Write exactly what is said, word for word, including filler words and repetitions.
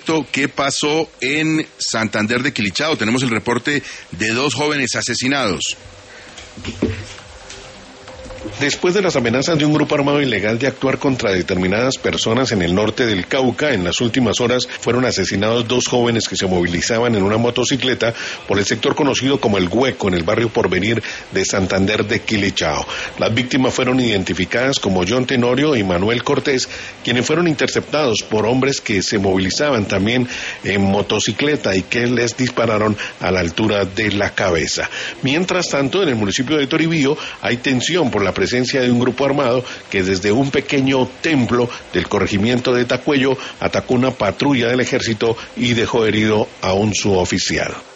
¿Qué pasó en Santander de Quilichao? Tenemos el reporte de dos jóvenes asesinados. Después de las amenazas de un grupo armado ilegal de actuar contra determinadas personas en el norte del Cauca, en las últimas horas fueron asesinados dos jóvenes que se movilizaban en una motocicleta por el sector conocido como El Hueco, en el barrio Porvenir de Santander de Quilichao. Las víctimas fueron identificadas como John Tenorio y Manuel Cortés, quienes fueron interceptados por hombres que se movilizaban también en motocicleta y que les dispararon a la altura de la cabeza. Mientras tanto, en el municipio de Toribío hay tensión por la presencia de un grupo armado que desde un pequeño templo del corregimiento de Tacuello atacó una patrulla del ejército y dejó herido a un suboficial.